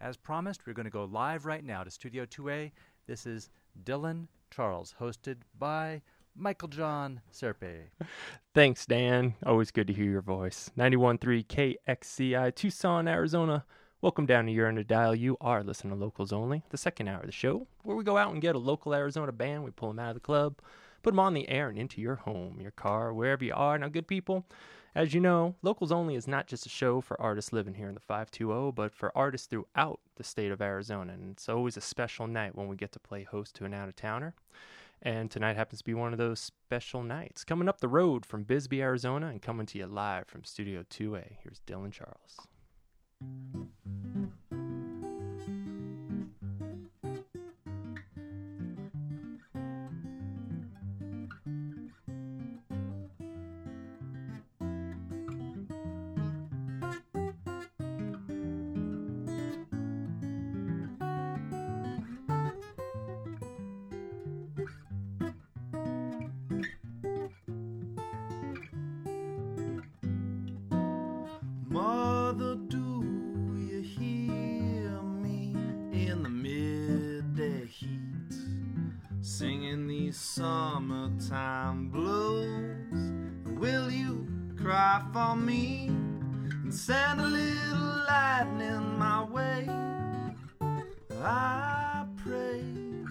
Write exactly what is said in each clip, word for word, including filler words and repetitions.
As promised, we're going to go live right now to Studio two A. This is Dylan Charles, hosted by Michael John Serpe. Thanks, Dan. Always good to hear your voice. ninety-one point three K X C I, Tucson, Arizona. Welcome down to You're on the Dial. You are listening to Locals Only, the second hour of the show, where we go out and get a local Arizona band. We pull them out of the club, put them on the air and into your home, your car, wherever you are. Now, good people, as you know, Locals Only is not just a show for artists living here in the five two zero, but for artists throughout the state of Arizona. And it's always a special night when we get to play host to an out-of-towner. And tonight happens to be one of those special nights. Coming up the road from Bisbee, Arizona, and coming to you live from Studio two A, here's Dylan Charles. Mother, do you hear me in the midday heat, singing these summertime blues? Will you cry for me and send a little lightning my way? I pray.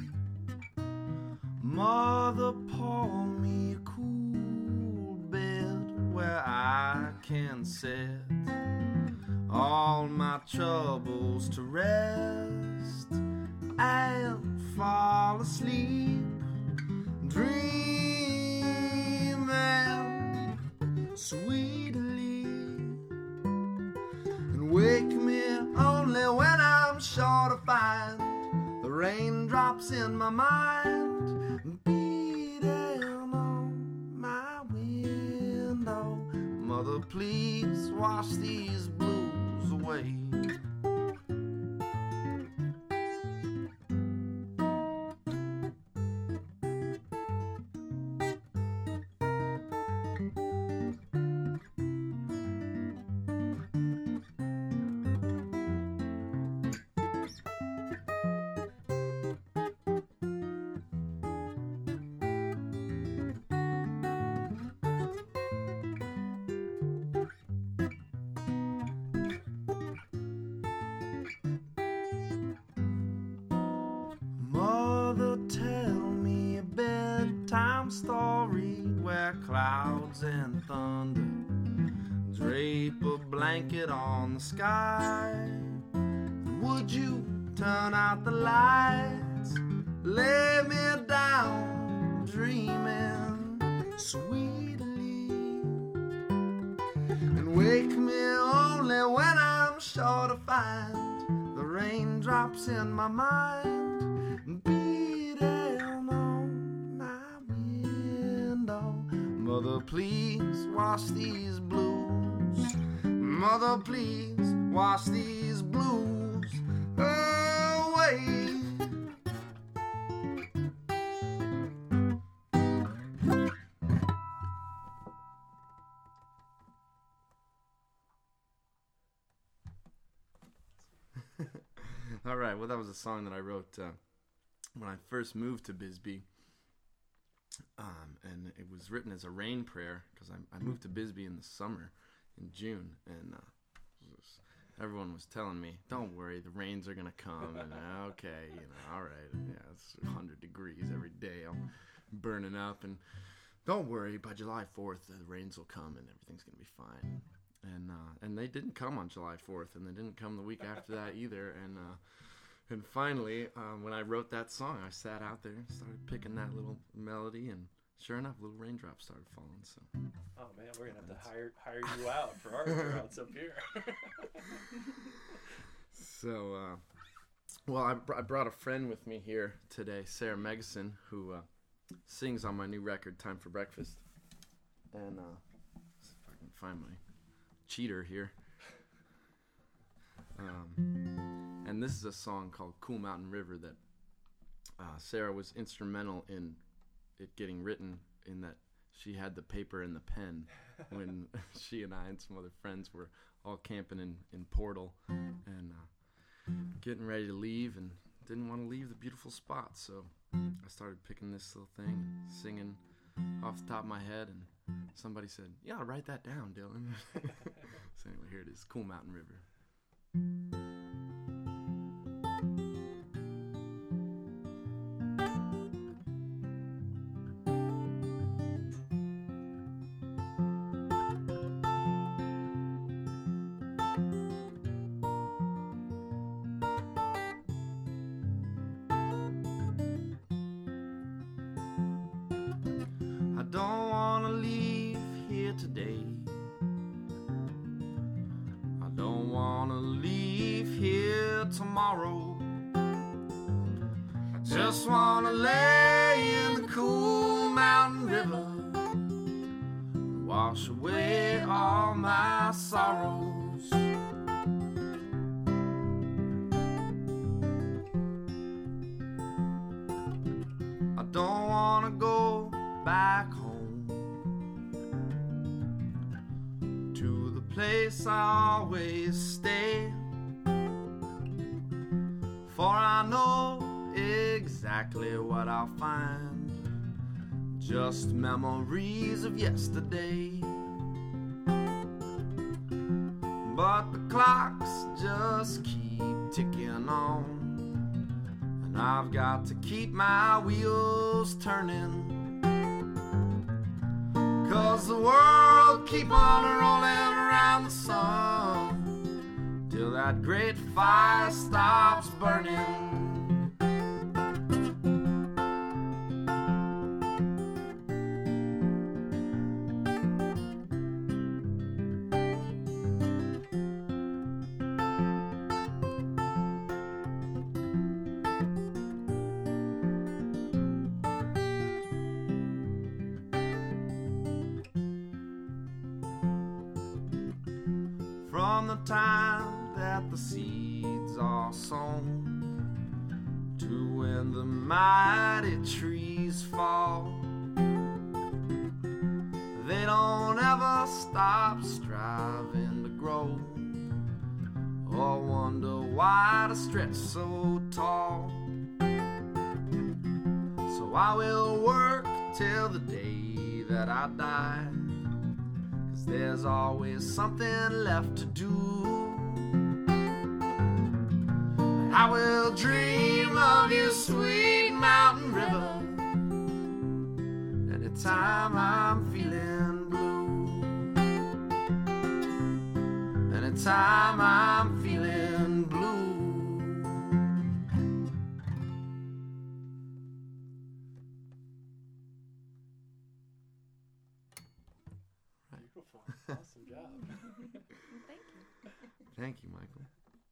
Mother, pour me a cool bed where I can sit all my troubles to rest and fall asleep, dreaming sweetly, and wake me only when I'm sure to find the raindrops in my mind beating on my window. Mother, please wash these blues away. Mother, tell me a bedtime story where clouds and thunder drape a blanket on the sky. Would you turn out the lights, lay me down dreaming sweetly, and wake me only when I'm sure to find the raindrops in my mind beating on my window. Mother, please wash these blues. Mother, please wash these blues away. All right, well, that was a song that I wrote uh, when I first moved to Bisbee, um, and it was written as a rain prayer because I, I moved to Bisbee in the summer, in June, and uh, was, everyone was telling me, "Don't worry, the rains are gonna come." And uh, okay, you know, all right, yeah, it's one hundred degrees every day. I'm burning up, and don't worry, by July fourth, the rains will come and everything's gonna be fine. And uh, and they didn't come on July fourth, and they didn't come the week after that either. And uh, and finally, um, when I wrote that song, I sat out there and started picking that little melody, and sure enough, little raindrops started falling. So. Oh man, we're gonna have to hire hire you out for our droughts up here. So, uh, well, I, br- I brought a friend with me here today, Sarah Megison, who uh, sings on my new record, Time for Breakfast. And uh, see if I can find my cheater here. Um, and this is a song called Cool Mountain River that uh, Sarah was instrumental in it getting written, in that she had the paper and the pen when she and I and some other friends were all camping in, in Portal. And uh, getting ready to leave and didn't want to leave the beautiful spot, so I started picking this little thing and singing off the top of my head, and somebody said, "You ought to write that down, Dylan." So anyway, here it is, Cool Mountain River. I don't want to leave here today. I don't want to leave here tomorrow. I just want to lay in the cool mountain river and wash away all my sorrows. I don't want to go back home to the place I always stay, for I know exactly what I'll find, just memories of yesterday. But the clocks just keep ticking on, and I've got to keep my wheels turning, 'cause the world keep on rolling around the sun till that great fire stops burning. From the time that the seeds are sown to when the mighty trees fall, they don't ever stop striving to grow or wonder why to stretch so tall. So I will work till the day that I die, there's always something left to do. I will dream of you, sweet mountain river, anytime I'm feeling blue, anytime I'm feeling blue. Awesome job. Thank you. Thank you, Michael.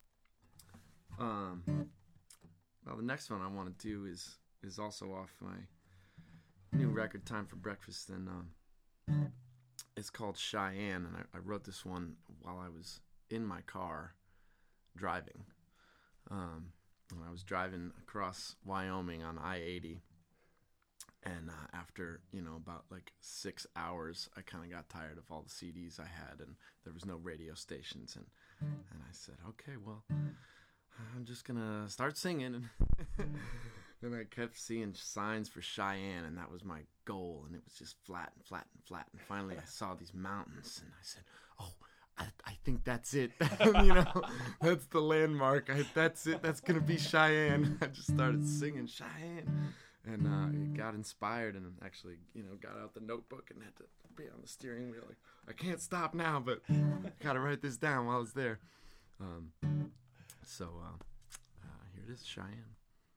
Um, well, the next one I want to do is is also off my new record, Time for Breakfast, and um, it's called Cheyenne, and I, I wrote this one while I was in my car driving. Um, when I was driving across Wyoming on I eighty. And uh, after, you know, about like six hours, I kind of got tired of all the C Ds I had, and there was no radio stations. And, and I said, okay, well, I'm just going to start singing. And then I kept seeing signs for Cheyenne, and that was my goal. And it was just flat and flat and flat. And finally I saw these mountains, and I said, oh, I, I think that's it. You know, that's the landmark. I, that's it. That's going to be Cheyenne. I just started singing Cheyenne. And uh, it got inspired, and actually, you know, got out the notebook and had to be on the steering wheel. Like, I can't stop now, but I got to write this down while I was there. Um, so uh, uh, here it is, Cheyenne.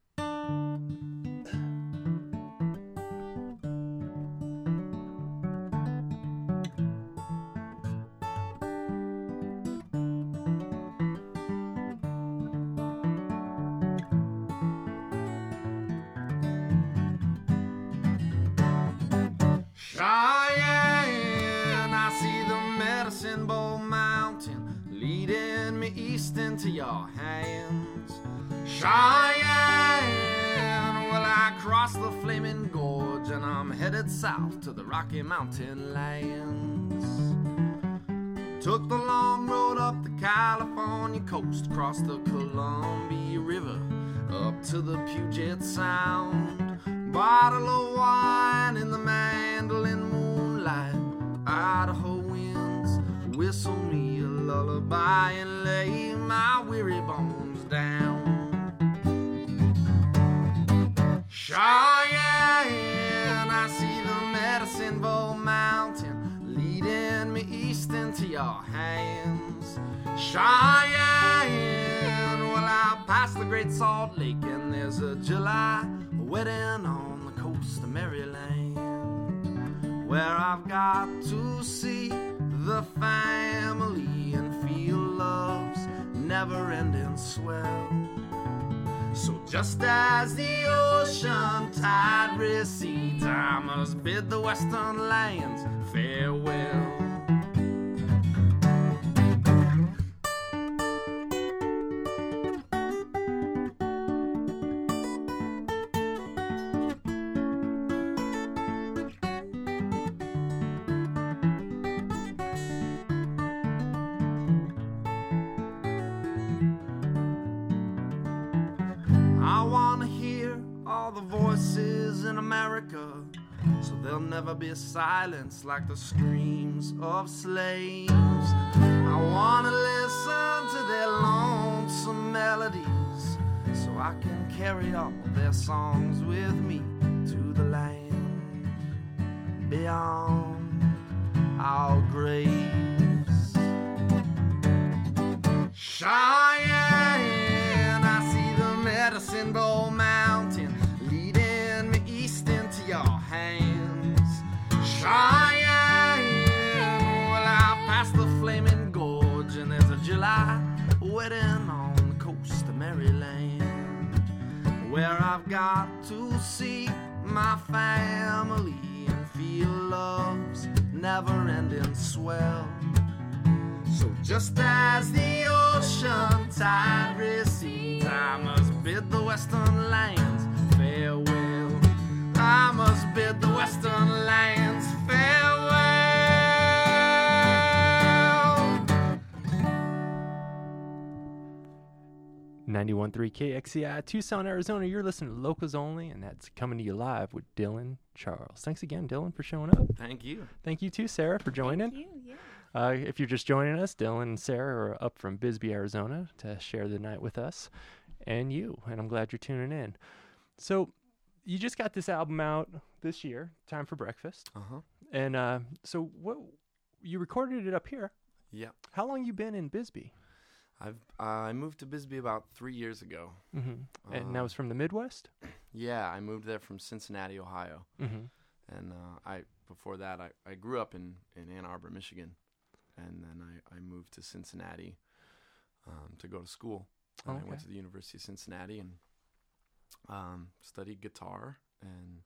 Into your hands, Cheyenne. Well, I crossed the flaming gorge and I'm headed south to the Rocky Mountain lands. Took the long road up the California coast, across the Columbia River, up to the Puget Sound. Bottle of wine in the mandolin moonlight, Idaho winds whistle me a lullaby and lay my weary bones down. Cheyenne, I see the Medicine Bow Mountain leading me east into your hands. Cheyenne, well, I pass the Great Salt Lake and there's a July wedding on the coast of Maryland, where I've got to see the family and feel love's never-ending swell. So just as the ocean tide recedes, I must bid the western lands farewell. So there'll never be a silence like the screams of slaves. I wanna listen to their lonesome melodies, so I can carry all their songs with me to the land beyond our graves. Cheyenne, I see the Medicine Bow Mountain leading me east into your hands. Cheyenne, well, I pass the Flaming Gorge and there's a July wedding on the coast of Maryland, where I've got to see my family and feel love's never-ending swell. So just as the ocean tide recedes, I must bid the western lands farewell. I must bid the western lands farewell. ninety-one point three K X C I, Tucson, Arizona. You're listening to Locals Only, and that's coming to you live with Dylan Charles. Thanks again, Dylan, for showing up. Thank you. Thank you, too, Sarah, for joining. Thank you, yeah. Uh, if you're just joining us, Dylan and Sarah are up from Bisbee, Arizona to share the night with us and you, and I'm glad you're tuning in. So you just got this album out this year, Time for Breakfast. Uh-huh. And uh, so what you recorded it up here. Yeah. How long you been in Bisbee? I've uh, I moved to Bisbee about three years ago. Mm-hmm. And Uh, that was from the Midwest? Yeah, I moved there from Cincinnati, Ohio. Mm-hmm. And uh, I before that, I, I grew up in, in Ann Arbor, Michigan. And then I, I moved to Cincinnati um, to go to school. And Oh, I okay. went to the University of Cincinnati and um, studied guitar. And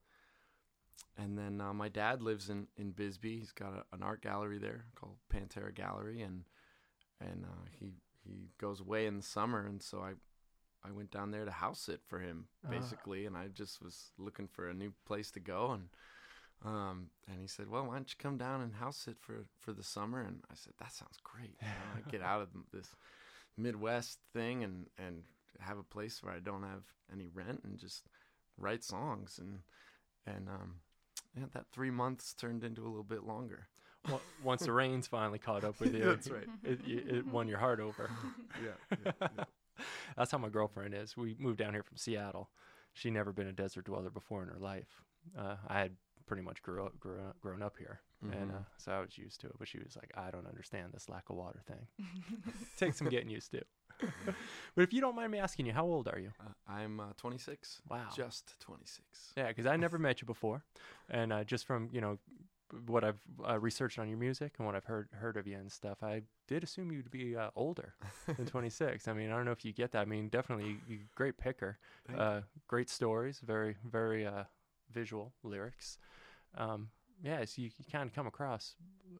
and then uh, my dad lives in, in Bisbee. He's got a, an art gallery there called Pantera Gallery. And and uh, he he goes away in the summer. And so I, I went down there to house sit for him, Ah. basically. And I just was looking for a new place to go. And Um, and he said, well, why don't you come down and house sit for, for the summer? And I said, that sounds great. You know, I get out of this Midwest thing and, and have a place where I don't have any rent and just write songs. And, and, um, yeah, that three months turned into a little bit longer. Well, once the rains finally caught up with you, That's right. It, it, it won your heart over. Yeah, yeah, yeah. That's how my girlfriend is. We moved down here from Seattle. She'd never been a desert dweller before in her life. Uh, I had pretty much grew up, grew up, grown up here, and Mhm. uh, so I was used to it. But she was like, "I don't understand this lack of water thing. Takes some getting used to." But if you don't mind me asking you, how old are you? Uh, I'm uh, twenty-six. Wow. Just twenty-six. Yeah, because I never met you before, and uh, just from you know what I've uh, researched on your music and what I've heard heard of you and stuff, I did assume you'd be uh, older than twenty-six. I mean, I don't know if you get that. I mean, definitely you, great picker, Thank uh, great stories, very very uh, visual lyrics. Um, yeah, so you, you kind of come across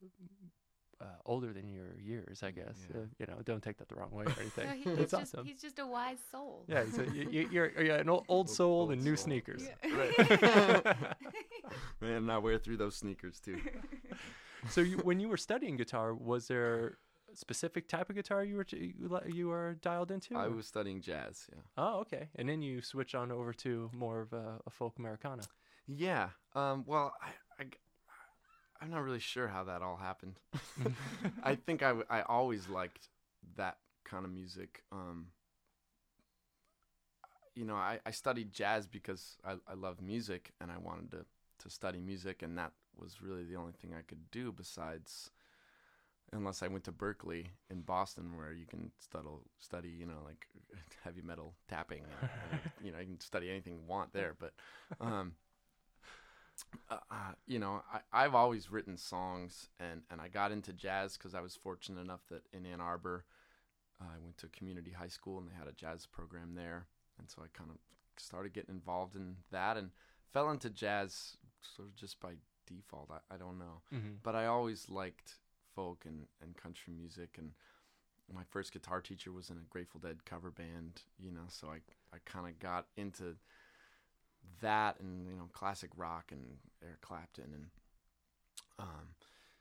uh, older than your years, I guess. Yeah. Uh, you know, don't take that the wrong way or anything. No, he, It's he's, just, awesome. he's just a wise soul. Yeah, so you, you, you're, you're an old, old soul Old in new soul. sneakers. Yeah. Man, and I wear through those sneakers too. So you, when you were studying guitar, was there specific type of guitar you were t- you, li- you were dialed into? I or- was studying jazz. Yeah. Oh, okay. And then you switch on over to more of a, a folk Americana. Yeah. Um, well, I, I, I'm not really sure how that all happened. I think I, w- I always liked that kind of music. Um, you know, I, I studied jazz because I, I love music and I wanted to, to study music, and that was really the only thing I could do besides, unless I went to Berkeley in Boston, where you can study, study you know, like heavy metal tapping. And, and, you know, you can study anything you want there. But, um, uh, uh, you know, I, I've always written songs, and, and I got into jazz because I was fortunate enough that in Ann Arbor, uh, I went to a community high school, and they had a jazz program there. And so I kind of started getting involved in that and fell into jazz sort of just by default. I, I don't know. Mm-hmm. But I always liked folk and, and country music. And my first guitar teacher was in a Grateful Dead cover band, you know, so I, I kind of got into that and, you know, classic rock and Eric Clapton and um,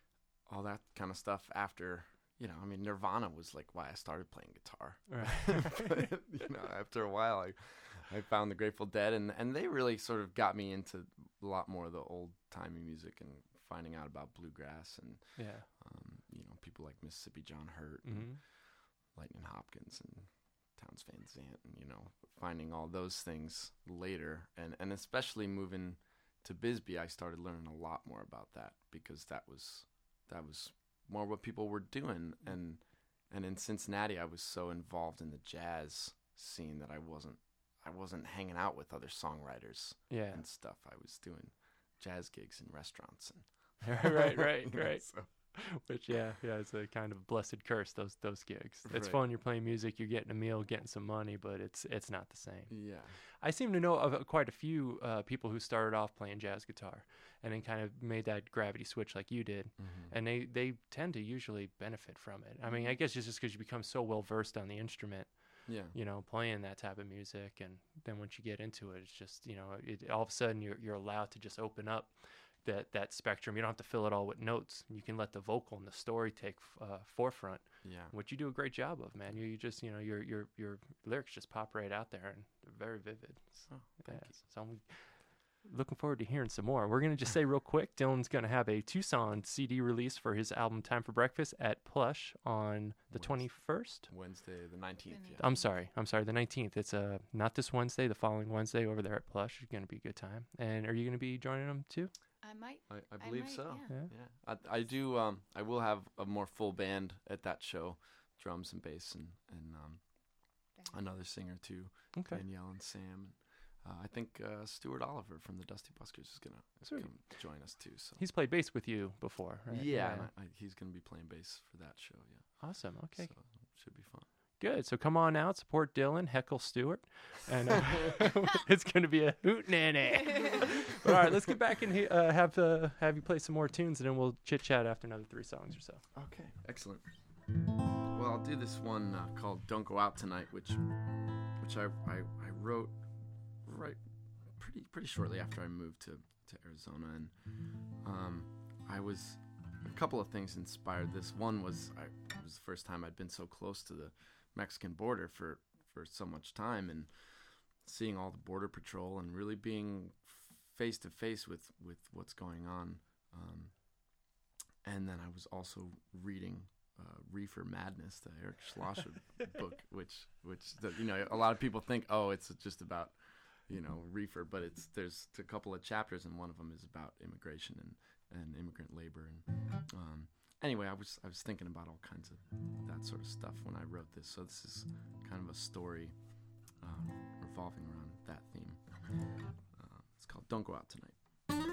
all that kind of stuff after... You know, I mean, Nirvana was like why I started playing guitar. Right. But, you know, after a while, I, I found the Grateful Dead, and, and they really sort of got me into a lot more of the old-timey music and finding out about bluegrass and, Yeah. um, you know, people like Mississippi John Hurt Mm-hmm. and Lightning Hopkins and Townes Van Zandt, and, you know, finding all those things later. And, and especially moving to Bisbee, I started learning a lot more about that because that was that was... more what people were doing, and and in Cincinnati I was so involved in the jazz scene that I wasn't I wasn't hanging out with other songwriters Yeah. and stuff. I was doing jazz gigs in restaurants and right, right, you know, right. so. Which yeah, yeah, it's a kind of blessed curse. Those those gigs. It's Right. fun. You're playing music. You're getting a meal, getting some money, but it's it's not the same. Yeah. I seem to know of uh, quite a few uh, people who started off playing jazz guitar and then kind of made that gravity switch like you did, Mm-hmm. and they they tend to usually benefit from it. I mean, I guess it's just because you become so well versed on the instrument, Yeah. you know, playing that type of music, and then once you get into it, it's just, you know, it, all of a sudden you're you're allowed to just open up that that spectrum. You don't have to fill it all with notes. You can let the vocal and the story take uh, forefront, Yeah. which you do a great job of, man. You, you just, you know, your your your lyrics just pop right out there, and they're very vivid. So, Oh, thank yeah, so I'm looking forward to hearing some more. We're gonna just say real quick, Dylan's gonna have a Tucson C D release for his album Time for Breakfast at Plush on the Wednesday. twenty-first. Wednesday the nineteenth. Yeah. I'm sorry. I'm sorry. The nineteenth. It's uh not this Wednesday. The following Wednesday over there at Plush. It's gonna be a good time. And are you gonna be joining them too? I might. I, I I believe might, so. yeah. Yeah. Yeah. I I do. Um. I will have a more full band at that show, drums and bass and and um another singer too, Okay. Danielle and Sam. Uh, I think uh, Stuart Oliver from the Dusty Buskers is gonna Sweet. come join us too. So He's played bass with you before, right? yeah, and I, I, he's gonna be playing bass for that show. Yeah, Awesome. Okay. so should be fun. Good. So come on out, support Dylan, heckle Stewart, and uh, it's going to be a hoot nanny. All right, let's get back and he- uh, have uh, have you play some more tunes, and then we'll chit chat after another three songs or so. Okay, excellent. Well, I'll do this one uh, called "Don't Go Out Tonight," which which I, I I wrote right pretty pretty shortly after I moved to to Arizona, and um, I was a couple of things inspired this. One was I it was the first time I'd been so close to the Mexican border for for so much time, and seeing all the border patrol and really being face to face with with what's going on. Um, and then I was also reading uh, Reefer Madness, the Eric Schlosser book, which which the, you know a lot of people think, oh, it's just about you know reefer, but it's there's a couple of chapters, and one of them is about immigration and, and immigrant labor. And um, anyway, I was I was thinking about all kinds of that sort of stuff when I wrote this. So this is kind of a story um, revolving around that theme. Uh, it's called "Don't Go Out Tonight."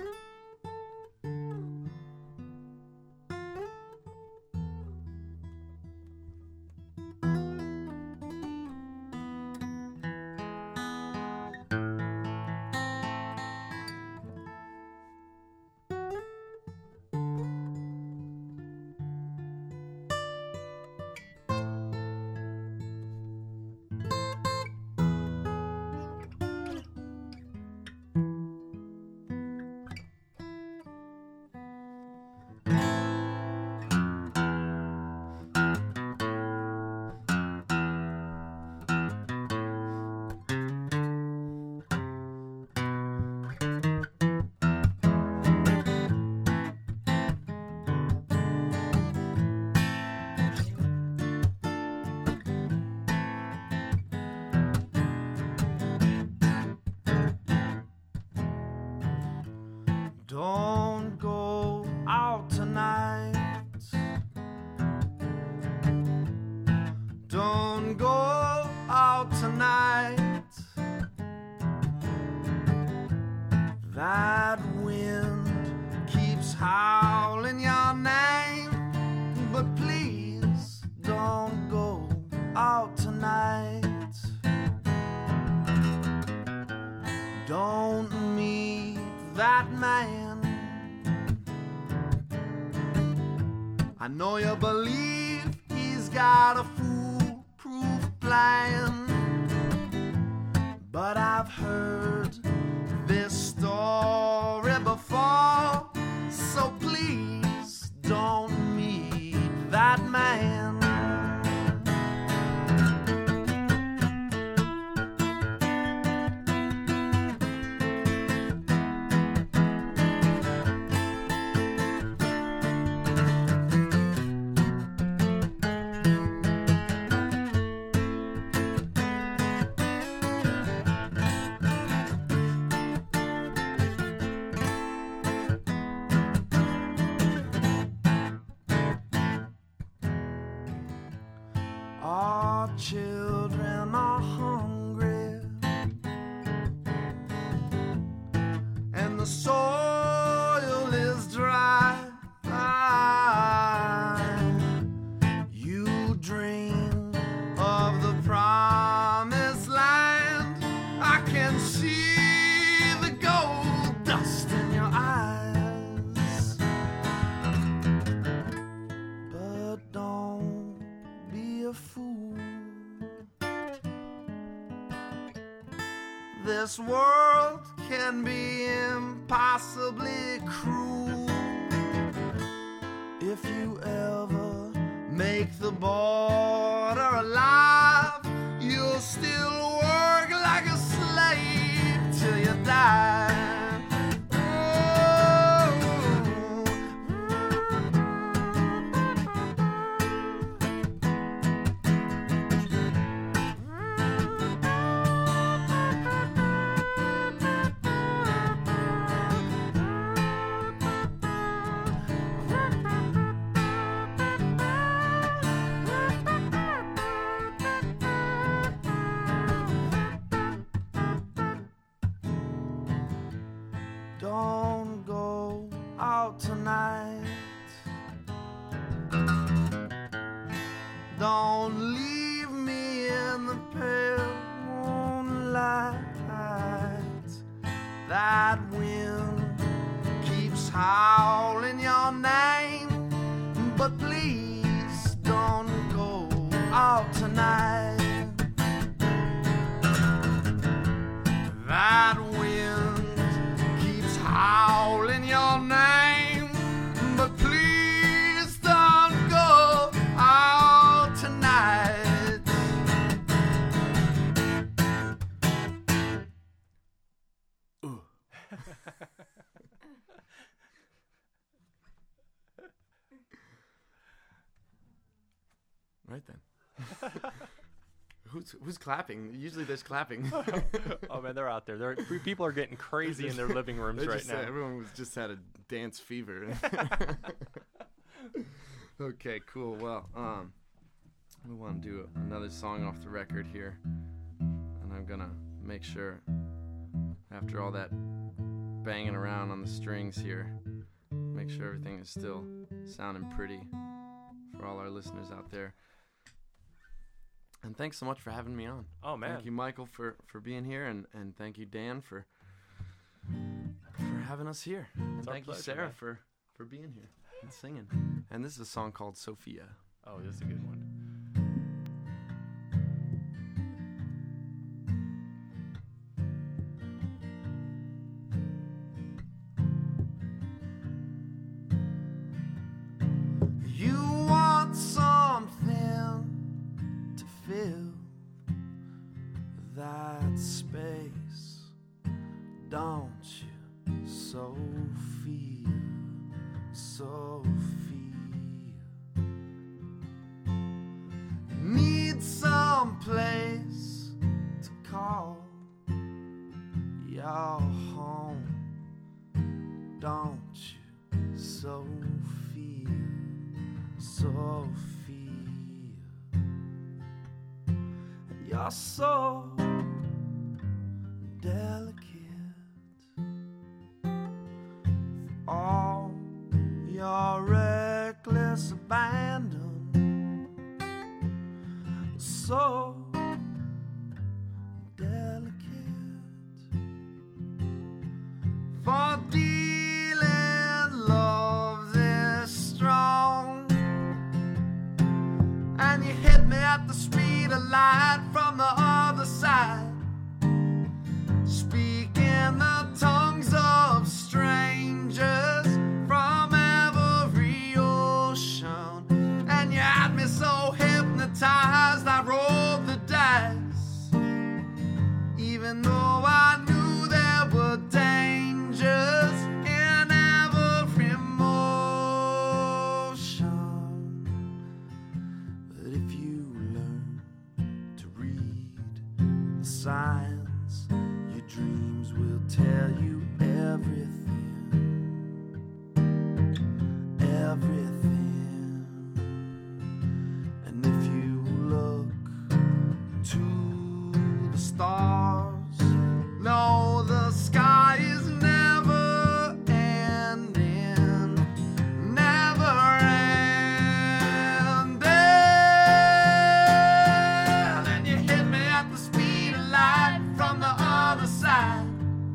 tonight. That wind keeps howling your name, but please don't go out tonight. Don't meet that man. I know you believe he's got a foolproof plan, but I've heard this story before, so please don't meet that man. Our children are hungry, and the soil is dry. You dream of the promised land. I can see the gold dust in your eyes, but don't be a fool. This world can be impossibly cruel. If you ever make the border alive, you'll still work like a slave till you die. Don't go out tonight. Don't leave me in the pale moonlight. That wind keeps howling your name, but please don't go out tonight. That wind keeps howling your name, but please don't go out tonight. Ooh. Right then. Who's who's clapping? Usually there's clapping. Oh man, they're out there. They're, people are getting crazy in their living rooms They right just, now. uh, everyone was just had a dance fever. Okay, cool. Well, um, we want to do another song off the record here, and I'm gonna make sure, after all that banging around on the strings here, make sure everything is still sounding pretty for all our listeners out there. And thanks so much for having me on. Oh man, Thank you, Michael, for, for being here, and, and thank you, Dan, for for having us here. And It's our thank you, pleasure, Sarah, man. for, for being here and singing. And this is a song called Sophia. oh, this is a good one. You want something to fill that space, don't you, Sophia, Sophia? Need some place to call your home, don't you, Sophia? Sophia, you're you're so delicate. For all your reckless abandon, so delicate. For dealing love this strong, and you hit me at the speed of light from the other side, speaking the tongues of strangers from every ocean. And you had me so hypnotized I rolled the dice, even though I knew there were dangers in every motion. But if you learn to read the signs, your dreams will tell you everything, everything. And if you look to the stars, know the sky is never ending, never ending. And you hit me at the speed of light from the other side,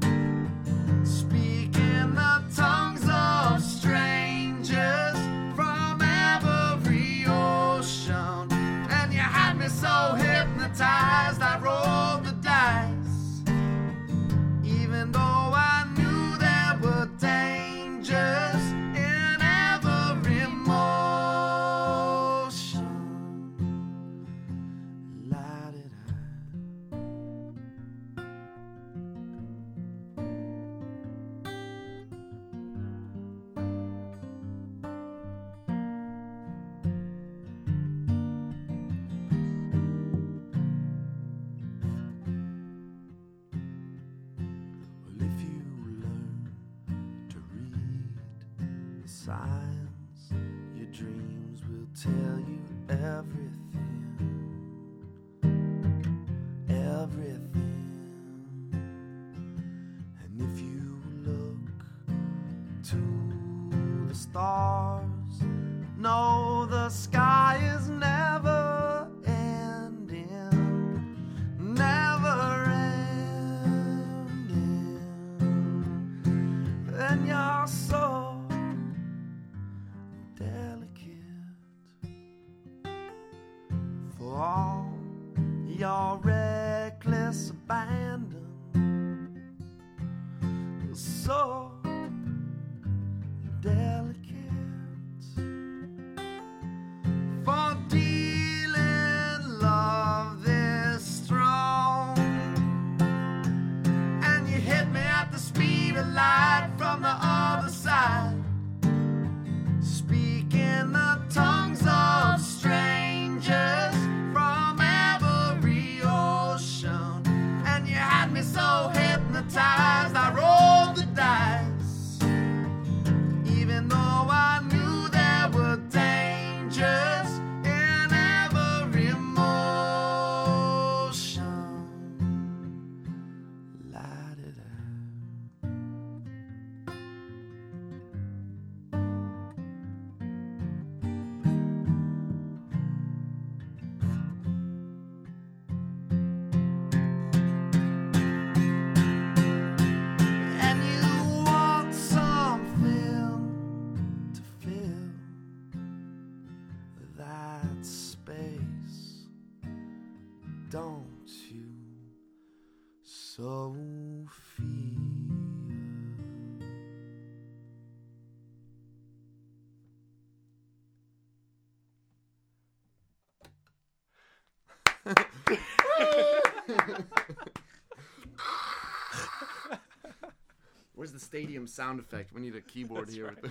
speaking the tongues of strangers from every ocean. And you had me so hypnotized I rolled the dice, even though I knew there were dangers in every motion. La-di-da. Well, if you learn to read the signs, your dreams will tell you everything, everything. And if you look to the stars, know the sky is never ending, never ending. And you're so delicate. For all your reckless abandon, so delicate. For dealing love this strong, and you hit me at the speed of light from the other side, speaking the tongues of strangers from every ocean. And you had me so hypnotized I rolled the dice, even though I knew there were dangers in every motion. La-di-da. And you want something to fill that space, don't you? Sophia. Where's the stadium sound effect? We need a keyboard That's here.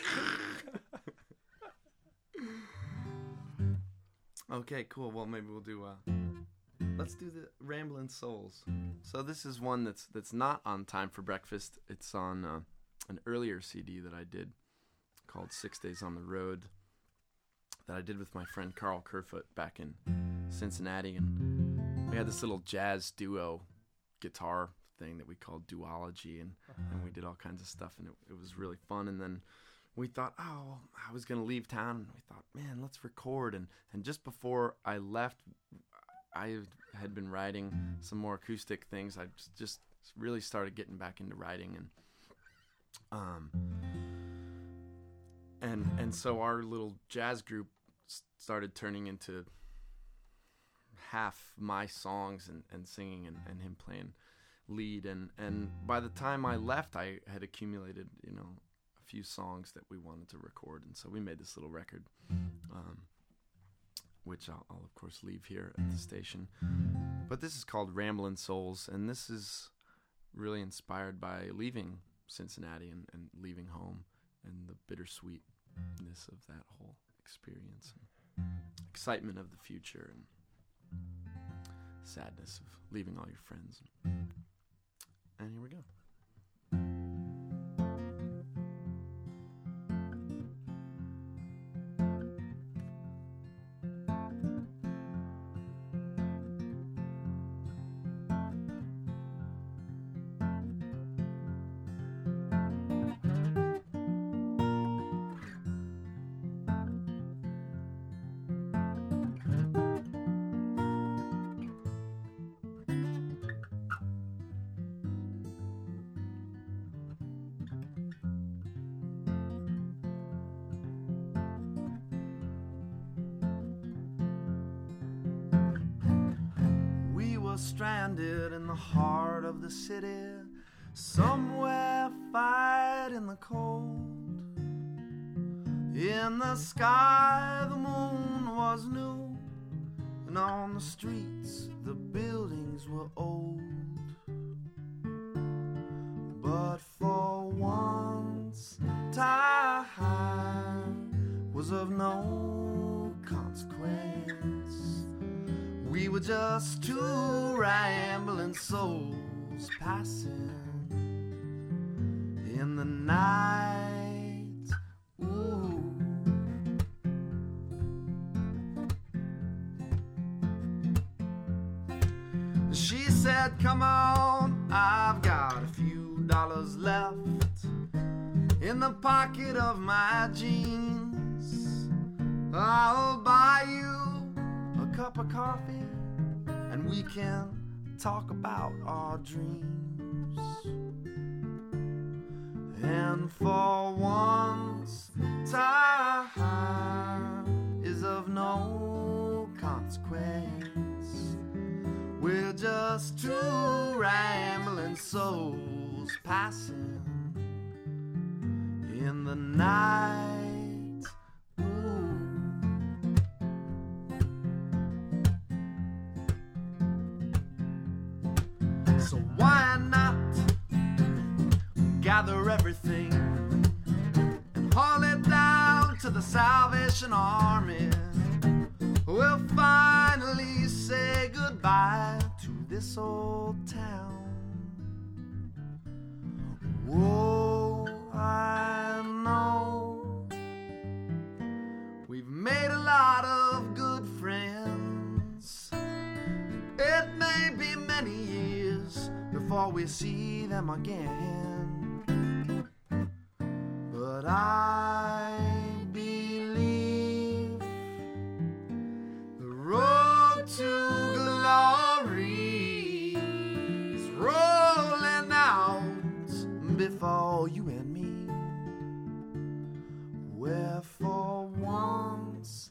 Okay, cool. Well, maybe we'll do. Uh, let's do the Ramblin' Souls. So this is one that's that's not on Time for Breakfast. It's on uh, an earlier C D that I did called Six Days on the Road that I did with my friend Carl Kerfoot back in Cincinnati, and we had this little jazz duo guitar thing that we called duology, and, and we did all kinds of stuff, and it, it was really fun. And then we thought, oh, I was going to leave town, and we thought, man, let's record. And, and just before I left, I had been writing some more acoustic things. I just really started getting back into writing, and um, and and so our little jazz group started turning into half my songs and, and singing, and, and him playing lead. And, and by the time I left, I had accumulated, you know, a few songs that we wanted to record, and so we made this little record, um, which I'll, I'll of course leave here at the station. But this is called Ramblin' Souls, and this is really inspired by leaving Cincinnati and, and leaving home, and the bittersweetness of that whole experience, and excitement of the future, and sadness of leaving all your friends. And here we go. Stranded in the heart of the city, somewhere fight in the cold. In the sky the moon was new, and on the streets the buildings were old. But for once time was of no consequence. We were just two rambling souls passing in the night. Ooh. She said, come on, I've got a few dollars left in the pocket of my jeans. I'll buy you a cup of coffee, and we can talk about our dreams. And for once, time is of no consequence. We're just two rambling souls passing in the night. So why not gather everything and haul it down to the Salvation Army? We'll finally say goodbye to this old town. Whoa, I know we've made a lot of good friends. It may be many years before we see them again, but I believe the road to glory is rolling out before you and me, where for once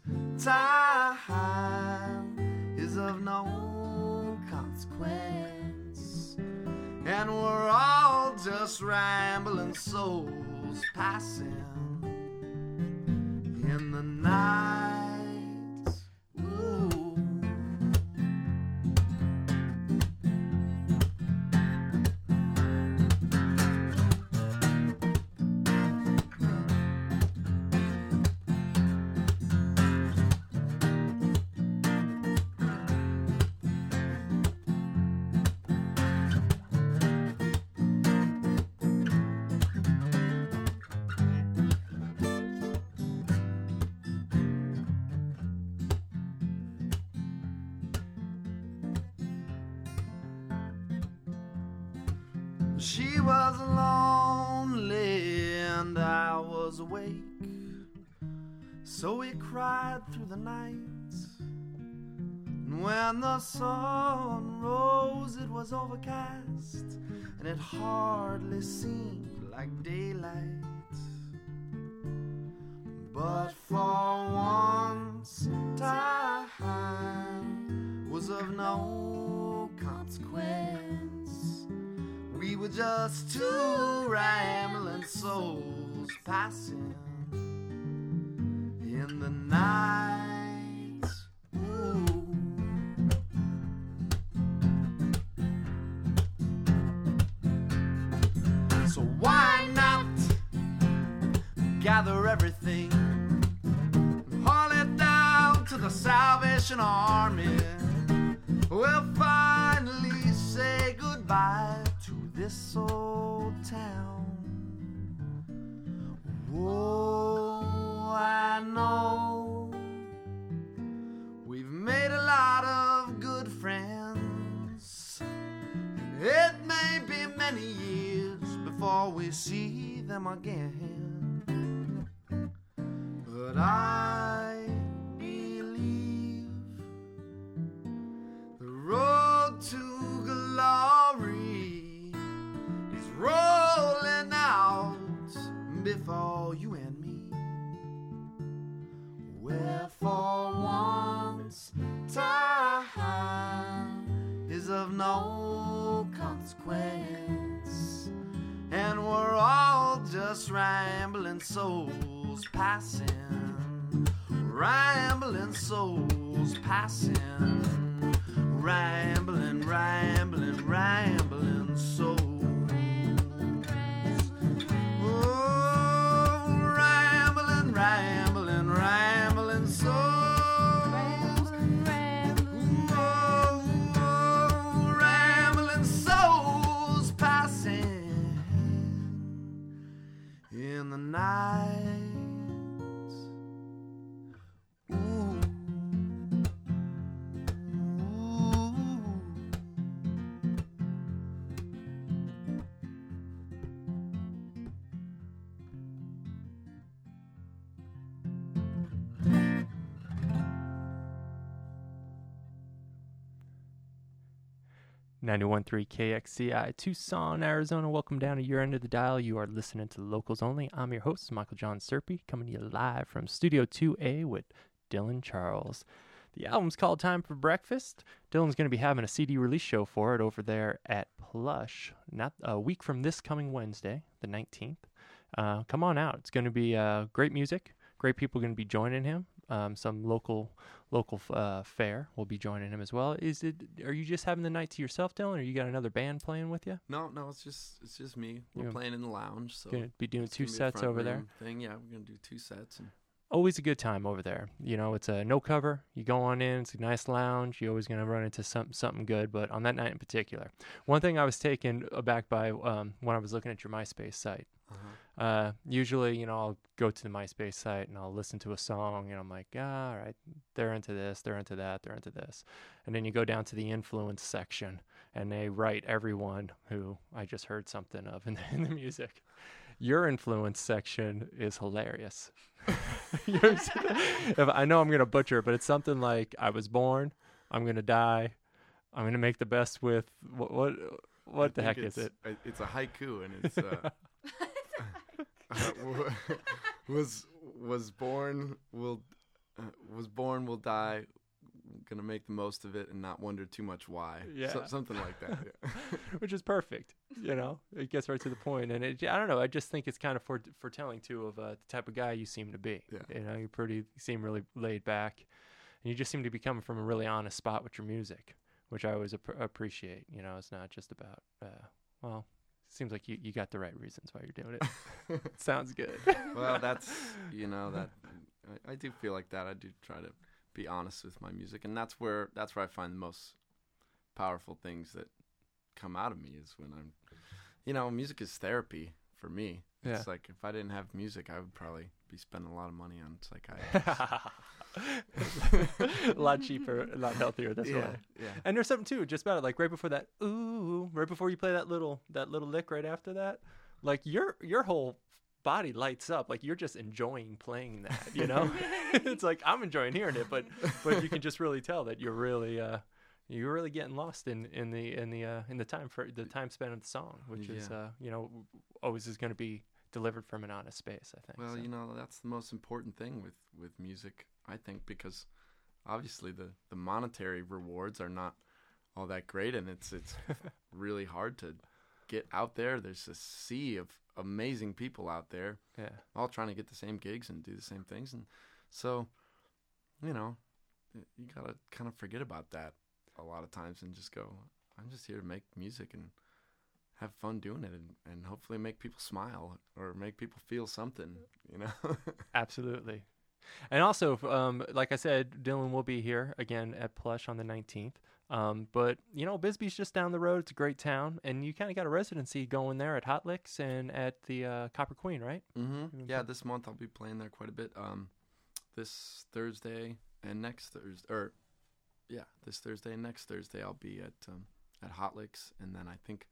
time is of no consequence, and we're all just rambling souls passing in the night. Ooh. She was lonely and I was awake, so we cried through the night. And when the sun rose, it was overcast, and it hardly seemed like daylight. But for once, time was of no consequence. We were just two rambling souls passing in the night. Ooh. So why not gather everything, haul it down to the Salvation Army? We'll finally say goodbye to this old town. Oh, I know we've made a lot of good friends. It may be many years before we see them again, but I believe the road to glory is rolling out before you and me. Wherefore once time is of no consequence, and we're all just rambling souls passing, rambling souls passing, rambling, rambling, rambling souls. Oh, rambling, rambling, rambling souls. Oh, oh, rambling souls passing in the night. Ooh. ninety-one point three K X C I, Tucson, Arizona. Welcome down to your end of the dial. You are listening to Locals Only. I'm your host, Michael John Serpy, coming to you live from Studio two A with Dylan Charles. The album's called Time for Breakfast. Dylan's going to be having a C D release show for it over there at Plush, not a week from this coming Wednesday, the nineteenth. Uh, come on out. It's going to be uh, great music. Great people going to be joining him. Um, some local local uh, fare will be joining him as well. Is it? Are you just having the night to yourself, Dylan, or you got another band playing with you? No, no, it's just it's just me. We're Yeah. playing in the lounge, so Gonna be doing it's two gonna be a sets front over there. room Thing, yeah, we're gonna do two sets. And Always a good time over there. You know, it's a no cover. You go on in. It's a nice lounge. You're always gonna run into something something good. But on that night in particular, one thing I was taken aback by um, when I was looking at your MySpace site. uh-huh. Uh, usually, you know, I'll go to the MySpace site and I'll listen to a song and I'm like, ah, all right, they're into this, they're into that, they're into this. And then you go down to the influence section and they write everyone who I just heard something of in the, in the music. Your influence section is hilarious. Yours, if, I know I'm going to butcher it, but it's something like, I was born, I'm going to die, I'm going to make the best with, what what, what the I heck think is it's- it? It's a haiku, and it's uh, was was born will uh, was born will die. Gonna make the most of it and not wonder too much why. Yeah. So, something like that. Yeah. Which is perfect. You know, it gets right to the point, and it, I don't know. I just think it's kind of fore, foretelling too of uh, the type of guy you seem to be. Yeah. You know, you're pretty, you seem really laid back, and you just seem to be coming from a really honest spot with your music, which I always ap- appreciate. You know, it's not just about, uh, well, it seems like you, you got the right reasons why you're doing it. Sounds good. Well, that's you know that I, I do feel like that. I do try to be honest with my music, and that's where that's where I find the most powerful things that come out of me is when I'm, you know, music is therapy for me. Yeah. It's like if I didn't have music, I would probably be spending a lot of money on psychiatrists. A lot cheaper, a lot healthier this yeah, way. yeah. And there's something too, just about it. Like right before that, ooh, right before you play that little that little lick right after that, like your your whole body lights up. Like you're just enjoying playing that. You know, it's like I'm enjoying hearing it, but but you can just really tell that you're really uh you're really getting lost in in the in the uh, in the time for the time spent of the song, which is Yeah. uh you know always is going to be delivered from an honest space. I think. Well, so. you know, that's the most important thing with, with music, I think, because obviously the, the monetary rewards are not all that great, and it's it's really hard to get out there. There's a sea of amazing people out there, Yeah. all trying to get the same gigs and do the same things, and so, you know, y- you gotta kind of forget about that a lot of times and just go, I'm just here to make music and have fun doing it, and, and hopefully make people smile or make people feel something, you know. Absolutely. And also, f- um, like I said, Dylan will be here again at Plush on the nineteenth. Um, but, you know, Bisbee's just down the road. It's a great town. And you kind of got a residency going there at Hot Licks and at the uh, Copper Queen, right? Mm-hmm. Mhm. Yeah, this month I'll be playing there quite a bit. Um, this Thursday and next Thursday, or yeah, this Thursday and next Thursday I'll be at um, at Hot Licks, and then I think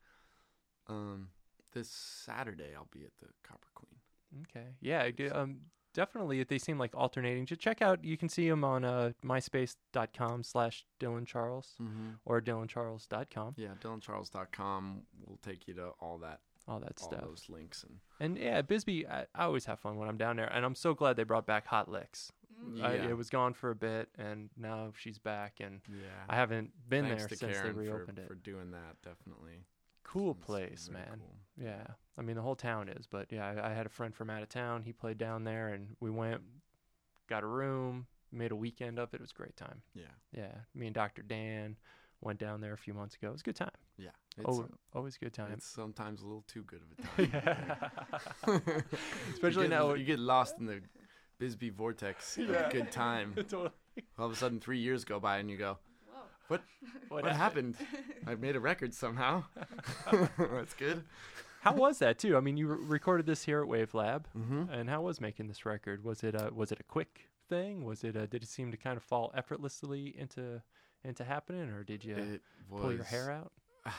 um, this Saturday I'll be at the Copper Queen. Okay. Yeah, I do, um, definitely. They seem like alternating. Just check out, you can see them on uh, myspace.com slash Dylan Charles Mm-hmm. or dylan charles dot com, Yeah, dylan charles dot com will take you to all that, all that all stuff. those links, and And yeah, Bisbee, I, I always have fun when I'm down there. And I'm so glad they brought back Hot Licks. Mm. I, Yeah. it was gone for a bit, and now she's back. And yeah, I haven't been thanks there to since Karen they reopened for, it. for doing that. Definitely Cool It's place, very man. cool. Yeah, I mean the whole town is, but yeah, I, I had a friend from out of town. He played down there, and we went, got a room, made a weekend of it. It was a great time. Yeah, Yeah, me and Doctor Dan went down there a few months ago. It was a good time. yeah. It's, Oh, always a good time. it's sometimes a little too good of a time. Yeah. Especially you get, now. you get lost in the Bisbee vortex of Yeah. good time. Totally. All of a sudden, three years go by, and you go, Whoa. "What? What, happened? I made a record somehow. That's good." How was that too? I mean, you re- recorded this here at Wave Lab, Mm-hmm. and how was making this record? Was it a was it a quick thing? Was it a, did it seem to kind of fall effortlessly into into happening, or did you It was. pull your hair out?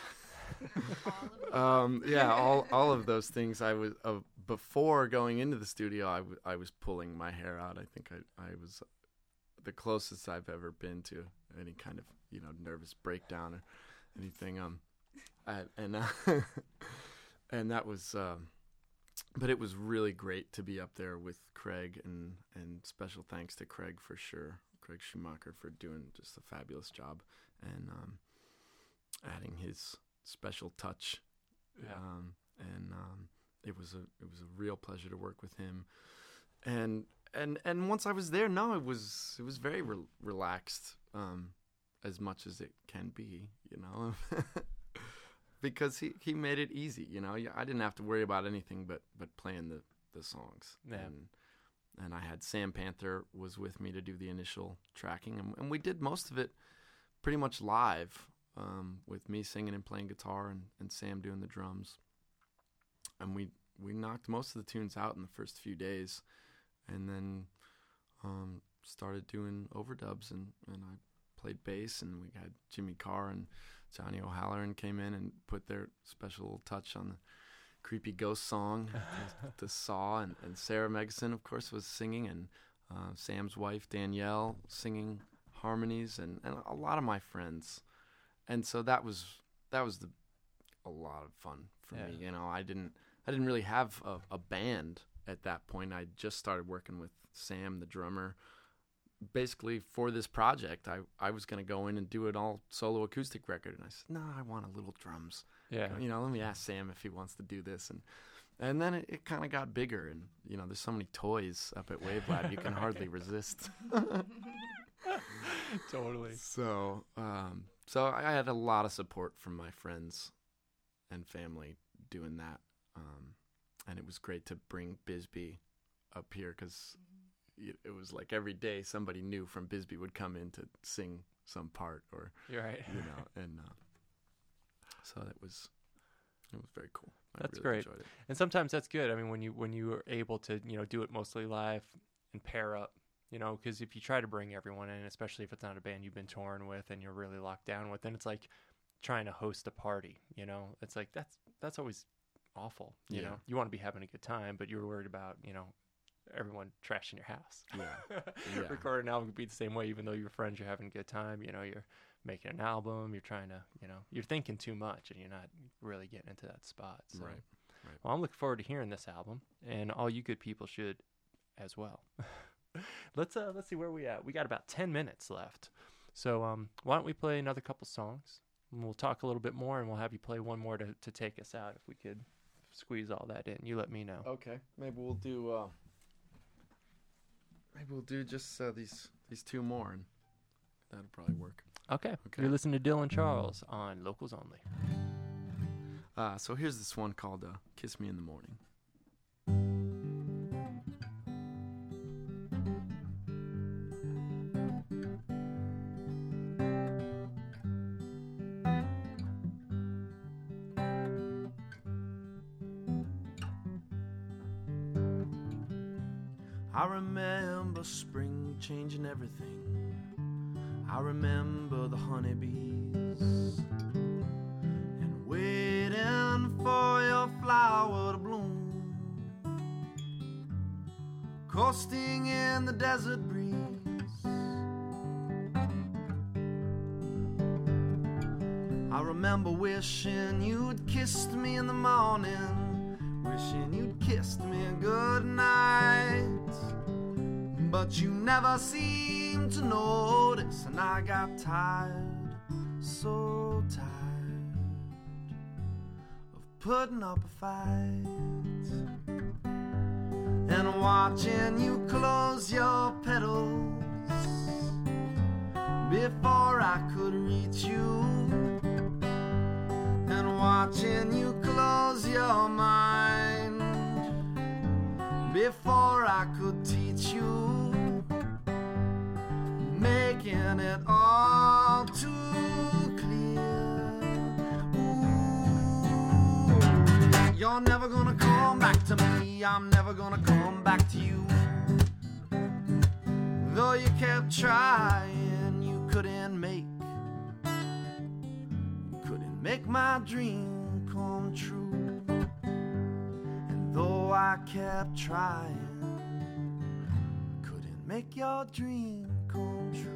All of it. Um, yeah, all all of those things. I was uh, before going into the studio. I, w- I was pulling my hair out. I think I I was the closest I've ever been to any kind of you know nervous breakdown or anything. Um, I, and uh, and that was. Um, but it was really great to be up there with Craig, and and special thanks to Craig for sure. Craig Schumacher for doing just a fabulous job, and um, adding his special touch. Yeah. Um, and um, it was a it was a real pleasure to work with him. And and and once I was there, no, it was it was very re- relaxed, um, as much as it can be, you know, because he, he made it easy. You know, I didn't have to worry about anything but but playing the the songs. Yeah. And and I had Sam Panther was with me to do the initial tracking, and, and we did most of it pretty much live. Um, with me singing and playing guitar, and, and Sam doing the drums, and we we knocked most of the tunes out in the first few days, and then um, started doing overdubs, and, and I played bass, and we had Jimmy Carr and Johnny O'Halloran came in and put their special little touch on the creepy ghost song, the, the Saw, and, and Sarah Megson, of course, was singing, and uh, Sam's wife Danielle singing harmonies, and, and a lot of my friends. And so that was that was the, a lot of fun for Yeah. me. You know, I didn't I didn't really have a, a band at that point. I just started working with Sam, the drummer. Basically, for this project, I, I was going to go in and do an all solo acoustic record, and I said, "No, I want a little drums. Yeah. You know, let me ask Sam if he wants to do this." And and then it, it kind of got bigger, and you know, there's so many toys up at Wave Lab, you can hardly resist. Totally. So, um, so I had a lot of support from my friends and family doing that, um, and it was great to bring Bisbee up here because it, it was like every day somebody new from Bisbee would come in to sing some part, or You're right. you know, and uh, so that was it was very cool. I That's really great. Enjoyed it. And sometimes that's good. I mean, when you when you are able to, you know, do it mostly live and pair up, you know, because if you try to bring everyone in, especially if it's not a band you've been touring with and you're really locked down with, then it's like trying to host a party, you know. It's like that's that's always awful, you Yeah. know. You want to be having a good time, but you're worried about, you know, everyone trashing your house. Yeah. Yeah. Recording an album could be the same way, even though you're friends, you're having a good time, you know, you're making an album, you're trying to, you know, you're thinking too much and you're not really getting into that spot. So. Right. Right. Well, I'm looking forward to hearing this album, and all you good people should as well. let's uh let's see where we at. We got about ten minutes left. So um why don't we play another couple songs, and we'll talk a little bit more, and we'll have you play one more to, to take us out if we could squeeze all that in. You let me know. Okay. Maybe we'll do. Uh, maybe we'll do just uh, these these two more, and that'll probably work. Okay. Okay. You're listening to Dylan Charles on Locals Only. Uh, so here's this one called uh, "Kiss Me in the Morning." I remember spring changing everything. I remember the honeybees and waiting for your flower to bloom, coasting in the desert breeze. I remember wishing you'd kissed me in the morning, wishing you'd kissed me good night. But you never seemed to notice, and I got tired, so tired of putting up a fight and watching you close your petals before I could reach you, and watching you close your mind before I could teach you, making it all too clear. Ooh, you're never gonna come back to me, I'm never gonna come back to you. Though you kept trying, you couldn't make, you couldn't make my dream come true. Though I kept trying, couldn't make your dream come true.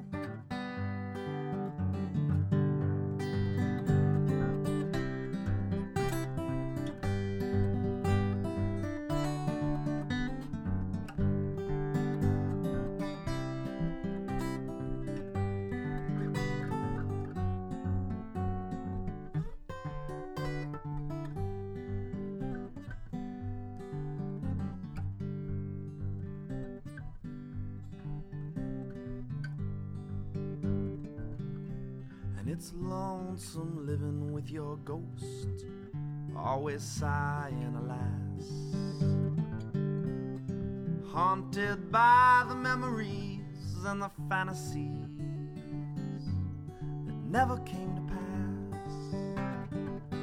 It's lonesome living with your ghost, always sighing alas, haunted by the memories and the fantasies that never came to pass.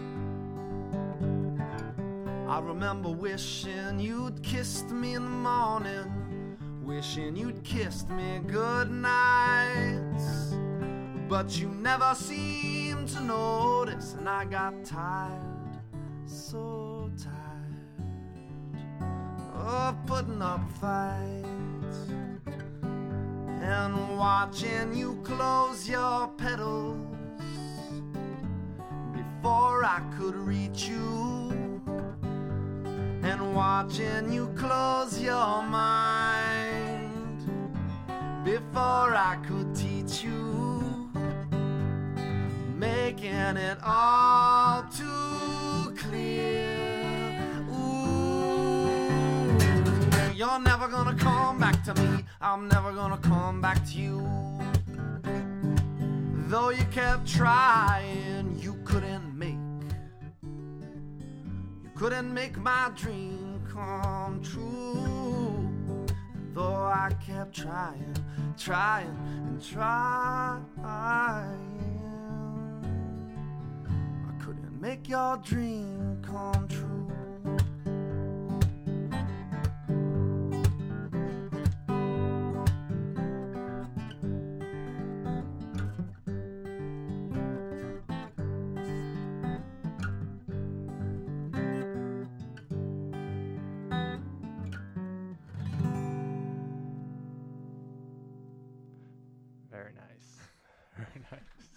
I remember wishing you'd kissed me in the morning, wishing you'd kissed me good night. But you never seemed to notice, and I got tired, so tired of putting up fights and watching you close your petals before I could reach you, and watching you close your mind before I could teach you, making it all too clear. Ooh, you're never gonna come back to me, I'm never gonna come back to you. Though you kept trying, you couldn't make, you couldn't make my dream come true. And though I kept trying, trying and trying, make your dream come true.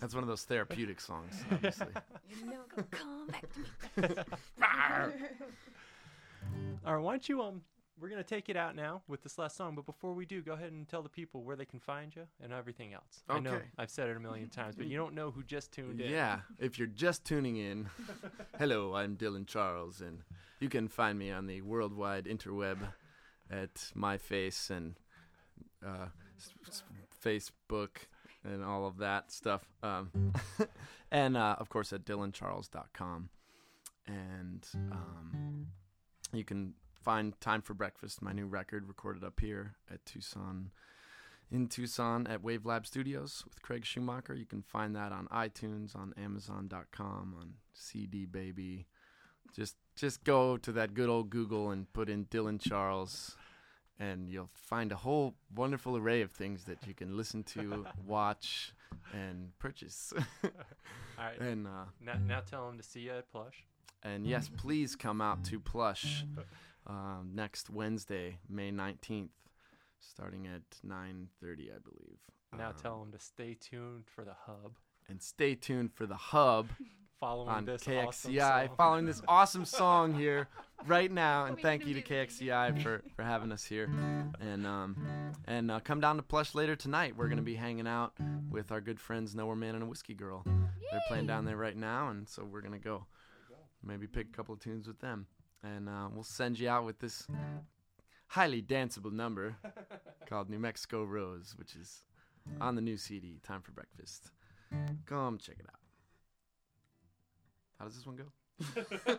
That's one of those therapeutic songs, obviously. You're never gonna come back to me. All right, why don't you um we're gonna take it out now with this last song, but before we do, go ahead and tell the people where they can find you and everything else. I know Okay. I've said it a million times, but you don't know who just tuned in. Yeah, if you're just tuning in, hello, I'm Dylan Charles, and you can find me on the worldwide interweb at my face and uh, s- s- Facebook and all of that stuff. Um, and, uh, of course, at dylan charles dot com. And um, you can find Time for Breakfast, my new record, recorded up here at Tucson, in Tucson at Wave Lab Studios with Craig Schumacher. You can find that on iTunes, on amazon dot com, on C D Baby. Just just go to that good old Google and put in Dylan Charles, and you'll find a whole wonderful array of things that you can listen to, watch, and purchase. All right. and uh, Now, now tell them to see you at Plush. and yes, please come out to Plush um, next Wednesday, May nineteenth, starting at nine thirty, I believe. Now Um, tell them to stay tuned for the hub. And stay tuned for the Hub Following on this K X awesome C I, song. following this awesome song here right now. And We thank you to immediately K X C I for, for having us here. And um, and uh, come down to Plush later tonight. We're going to be hanging out with our good friends Nowhere Man and a Whiskey Girl. They're playing down there right now, and so we're going to go maybe pick a couple of tunes with them. And uh, we'll send you out with this highly danceable number called New Mexico Rose, which is on the new C D, Time for Breakfast. Come check it out. How does this one go?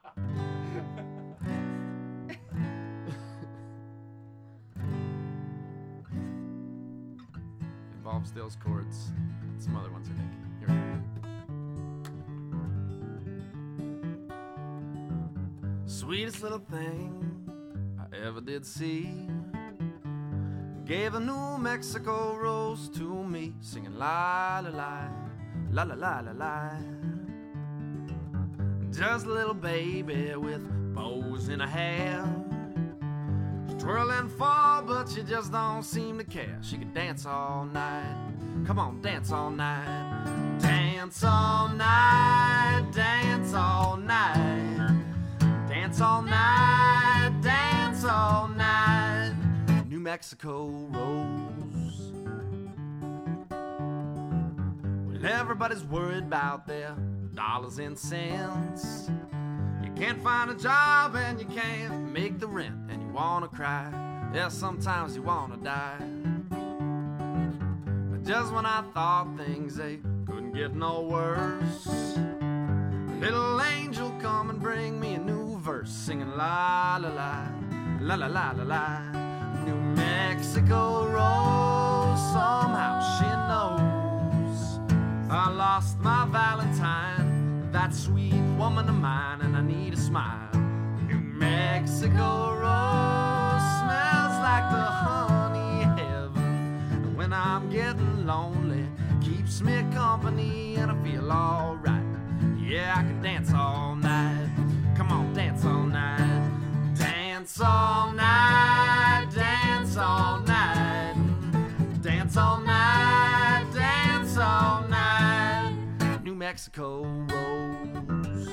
Involves those chords. Some other ones, I think. Here we go. Sweetest little thing I ever did see. Gave a New Mexico rose to me, singing la la la, la la la la la. Just a little baby with bows in her hair. She twirl and fall, but she just don't seem to care. She could dance all night. Come on, dance all night. Dance all night, dance all night. Dance all night, dance all night. New Mexico Rose. Well, everybody's worried about their dollars and cents. You can't find a job and you can't make the rent, and you wanna cry. Yeah, sometimes you wanna die. But just when I thought things they couldn't get no worse, a little angel come and bring me a new verse, singing la la la, la la la la la. New Mexico Rose, somehow she knows I lost my Valentine, that sweet woman of mine, and I need a smile. New Mexico Rose smells like the honey heaven. When I'm getting lonely, keeps me company, and I feel alright. Yeah, I can dance all night. Come on, dance all night. Dance all night, dance all night. Dance all night, dance all night. New Mexico Rose.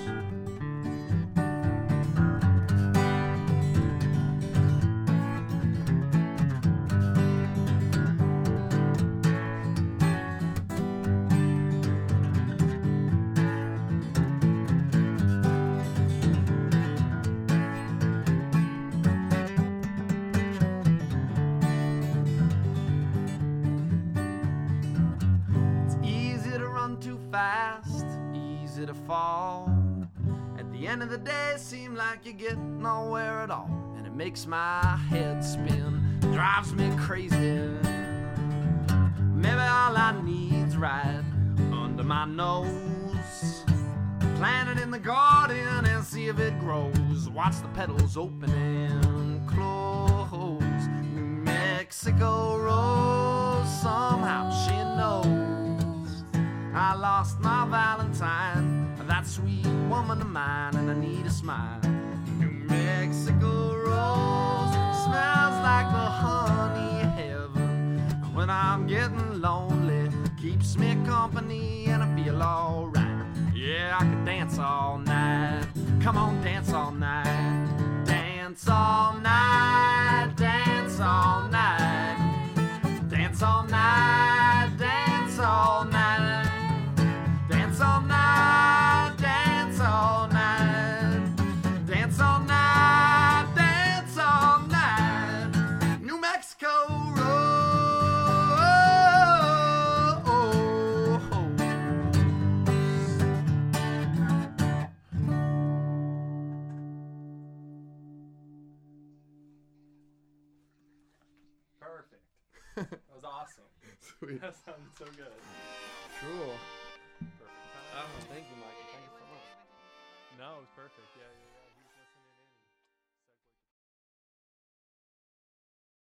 Fast, easy to fall. At the end of the day, seem like you get nowhere at all, and it makes my head spin, drives me crazy. Maybe all I need's right under my nose. Plant it in the garden and see if it grows. Watch the petals open and close. New Mexico Rose, somehow she knows I lost my Valentine, that sweet woman of mine, and I need a smile. New Mexico Rose smells like the honey heaven. When I'm getting lonely, keeps me company, feel alright. Yeah, I could dance all night. Come on, dance all night. Dance all night, dance all night. Dance all night, dance all night. Dance all night, dance all night. Dance all night, dance all night. New Mexico Road. Perfect. That was awesome. Sweet. That sounded so good. Cool. Perfect. Oh, thank you, Michael. Thank you so much. No, it was perfect. Yeah, yeah, yeah.